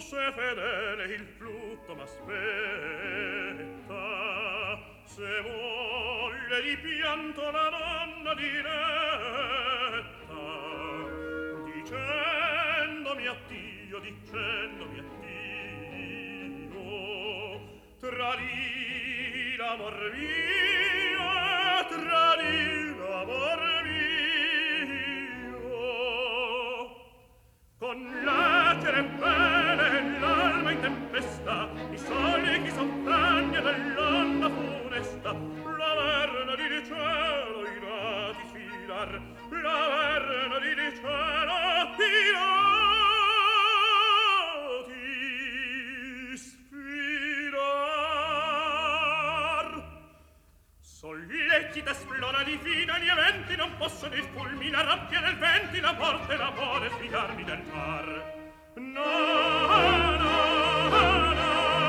se fedele il flutto m'aspetta, se volle di pianto la donna diretta, dicendomi addio, tradii l'amor mio, tradii l'amor mio, con l'acere bene l'alma in tempesta, i soli chi soffragna dell'onda funesta, la verna di cielo i rati filar, la verna di cielo i rati sfilar. Sollecita esplora di fida gli eventi, non possono il fulmine, la rabbia del venti, la morte, l'amore sfidarmi del mar. No, no, no, no,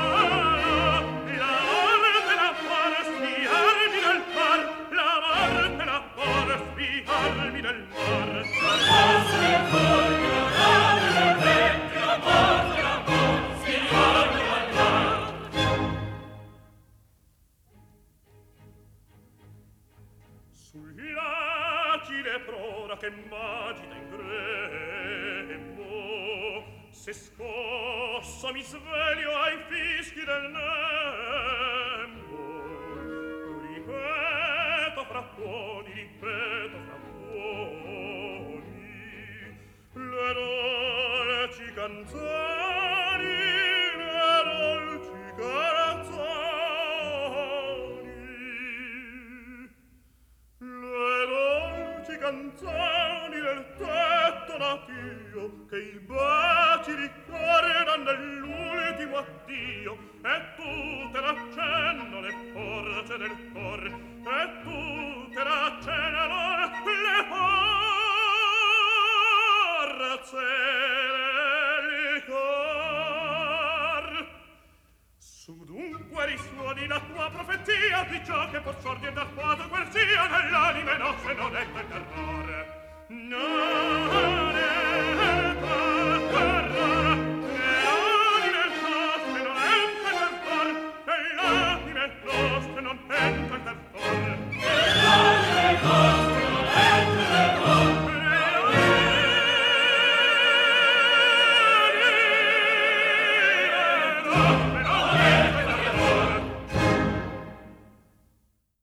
la morte, l'amore sfidarmi del mar, la morte, l'amore sfidarmi del mar. La morte, del venti, la morte, l'amore sfidarmi del mar. Sull'agile prora che m'agita in grembo, se scosso mi sveglio ai fischi del nembo. Ripeto fra tuoni, le dolci canzoni, le dolci canzoni, le dolci canzoni del tetto natio, che i baci ricordano nell'ultimo addio, e tutte l'accenno le forze del cor, e tutte l'accennano le forze del cor. Su dunque risuoni la tua profezia di ciò che per sorgere dal quadro quel sia nell'anime nostre non è quel terrore. No!